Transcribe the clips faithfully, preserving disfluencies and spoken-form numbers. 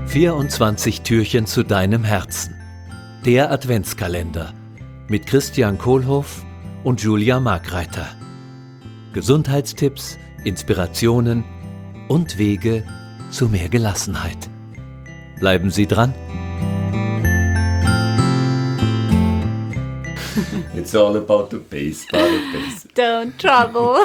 vierundzwanzig Türchen zu deinem Herzen. Der Adventskalender mit Christian Kohlhoff und Julia Markreiter. Gesundheitstipps, Inspirationen und Wege zu mehr Gelassenheit. Bleiben Sie dran. It's all about the bass, about the bass. Don't trouble.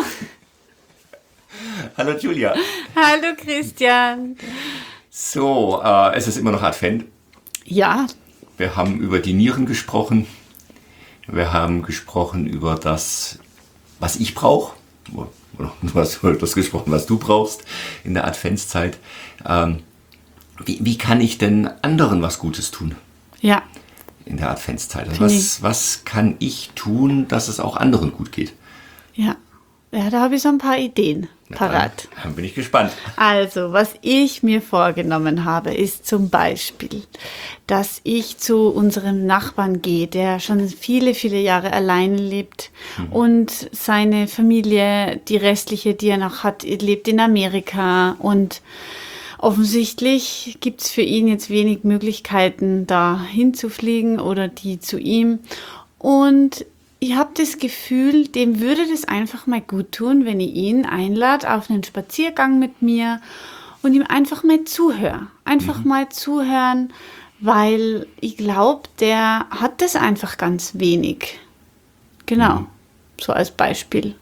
Hallo Julia. Hallo Christian. So, äh, es ist immer noch Advent. Ja. Wir haben über die Nieren gesprochen. Wir haben gesprochen über das, was ich brauche. Du hast über das gesprochen, was du brauchst in der Adventszeit. Ähm, wie, wie kann ich denn anderen was Gutes tun? Ja. In der Adventszeit. Also was, was kann ich tun, dass es auch anderen gut geht? Ja. Ja, da habe ich so ein paar Ideen parat. Dann, dann bin ich gespannt. Also, was ich mir vorgenommen habe, ist zum Beispiel, dass ich zu unserem Nachbarn gehe, der schon viele, viele Jahre allein lebt mhm. und seine Familie, die restliche, die er noch hat, lebt in Amerika und offensichtlich gibt es für ihn jetzt wenig Möglichkeiten, da hinzufliegen oder die zu ihm. Und ich habe das Gefühl, dem würde das einfach mal gut tun, wenn ich ihn einlade auf einen Spaziergang mit mir und ihm einfach mal zuhöre. Einfach mhm. mal zuhören, weil ich glaube, der hat das einfach ganz wenig. Genau, mhm. so als Beispiel.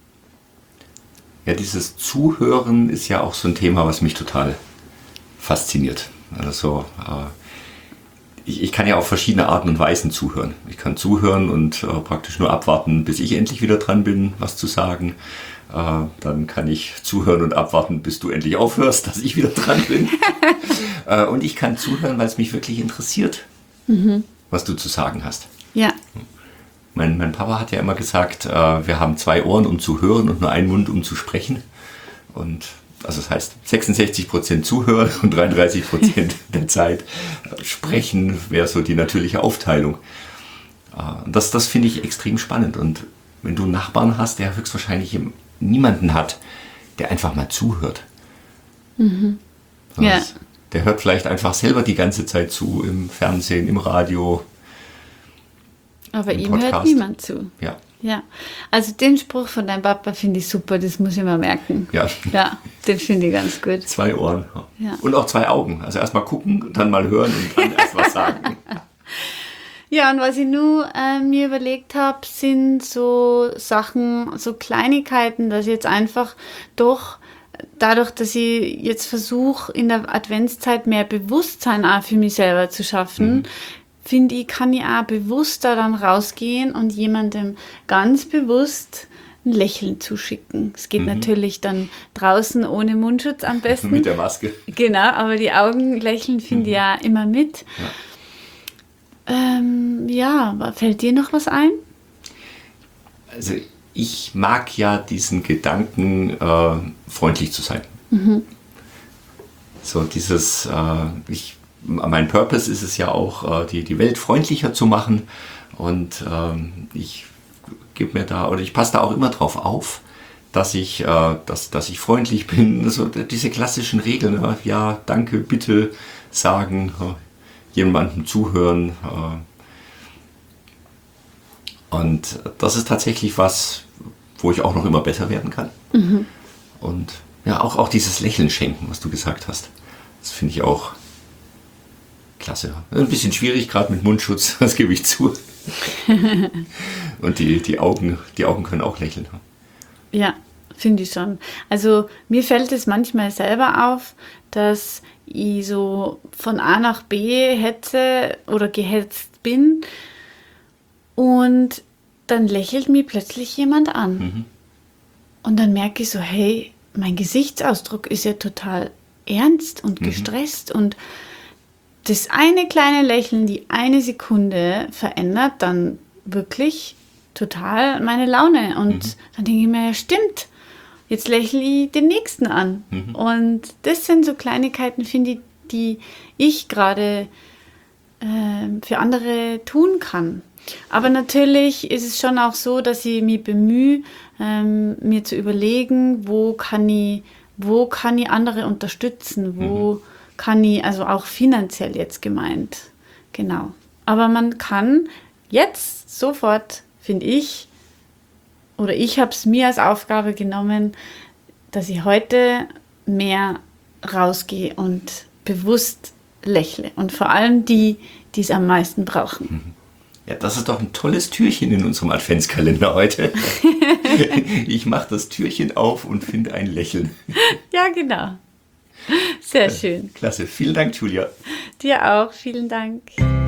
Ja, dieses Zuhören ist ja auch so ein Thema, was mich total fasziniert. Also äh, ich, ich kann ja auf verschiedene Arten und Weisen zuhören. Ich kann zuhören und äh, praktisch nur abwarten, bis ich endlich wieder dran bin, was zu sagen. Äh, dann kann ich zuhören und abwarten, bis du endlich aufhörst, dass ich wieder dran bin. äh, und ich kann zuhören, weil es mich wirklich interessiert, mhm. was du zu sagen hast. Ja. Mein, mein Papa hat ja immer gesagt, äh, wir haben zwei Ohren, um zu hören und nur einen Mund, um zu sprechen. Und also das heißt, sechsundsechzig Prozent zuhören und dreiunddreißig Prozent der Zeit sprechen wäre so die natürliche Aufteilung. Äh, das das finde ich extrem spannend. Und wenn du einen Nachbarn hast, der höchstwahrscheinlich niemanden hat, der einfach mal zuhört. Mhm. Ja. Der hört vielleicht einfach selber die ganze Zeit zu, im Fernsehen, im Radio. Aber ihm Podcast. Hört niemand zu. Ja. Ja, also den Spruch von deinem Papa finde ich super, das muss ich mal merken. Ja. Ja, den finde ich ganz gut. Zwei Ohren. Ja. Und auch zwei Augen. Also erst mal gucken, dann mal hören und dann erst was sagen. Ja, und was ich nur äh, mir überlegt habe, sind so Sachen, so Kleinigkeiten, dass ich jetzt einfach doch dadurch, dass ich jetzt versuche, in der Adventszeit mehr Bewusstsein auch für mich selber zu schaffen, mhm. finde ich, kann ich auch bewusster dann rausgehen und jemandem ganz bewusst ein Lächeln zuschicken. Es geht mhm. natürlich dann draußen ohne Mundschutz am besten. Mit der Maske. Genau, aber die Augen lächeln finde mhm. ich ja immer mit. Ja. Ähm, ja, fällt dir noch was ein? Also ich mag ja diesen Gedanken, äh, freundlich zu sein. Mhm. So dieses, äh, ich mein Purpose ist es ja auch, die, die Welt freundlicher zu machen und ähm, ich gebe mir da, oder ich passe da auch immer drauf auf, dass ich, äh, dass, dass ich freundlich bin, also diese klassischen Regeln, ja, ja danke, bitte sagen, äh, jemandem zuhören äh, und das ist tatsächlich was, wo ich auch noch immer besser werden kann. Mhm. Und ja, auch, auch dieses Lächeln schenken, was du gesagt hast, das finde ich auch klasse. Ein bisschen schwierig, gerade mit Mundschutz, das gebe ich zu. Und die, die, Augen, die Augen können auch lächeln. Ja, finde ich schon. Also mir fällt es manchmal selber auf, dass ich so von A nach B hetze oder gehetzt bin und dann lächelt mir plötzlich jemand an. Mhm. Und dann merke ich so, hey, mein Gesichtsausdruck ist ja total ernst und gestresst mhm. und das eine kleine Lächeln, die eine Sekunde verändert dann wirklich total meine Laune. Und mhm. dann denke ich mir, ja stimmt, jetzt lächle ich den Nächsten an. Mhm. Und das sind so Kleinigkeiten, finde ich, die ich gerade äh, für andere tun kann. Aber natürlich ist es schon auch so, dass ich mich bemühe, ähm, mir zu überlegen, wo kann ich, wo kann ich andere unterstützen, wo mhm. kann ich, also auch finanziell jetzt gemeint, genau. Aber man kann jetzt sofort, finde ich, oder ich habe es mir als Aufgabe genommen, dass ich heute mehr rausgehe und bewusst lächle. Und vor allem die, die es am meisten brauchen. Ja, das ist doch ein tolles Türchen in unserem Adventskalender heute. Ich mache das Türchen auf und finde ein Lächeln. Ja, genau. Sehr schön. Klasse. Vielen Dank, Julia. Dir auch. Vielen Dank.